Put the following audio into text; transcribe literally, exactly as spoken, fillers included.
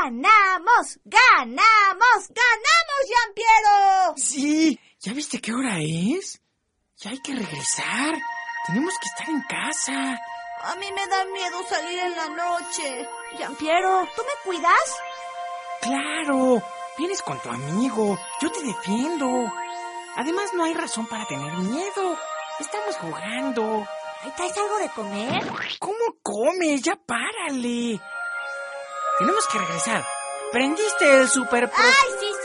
¡Ganamos! ¡Ganamos! ¡Ganamos, Giampiero! Sí, ¿ya viste qué hora es? Ya hay que regresar. Tenemos que estar en casa. A mí me da miedo salir en la noche. Giampiero, ¿tú me cuidas? ¡Claro! Vienes con tu amigo. Yo te defiendo. Además, no hay razón para tener miedo. Estamos jugando. ¿Ahí traes algo de comer? ¿Cómo comes? Ya párale. Tenemos que regresar. ¿Prendiste el super pro... ¡Ay, sí,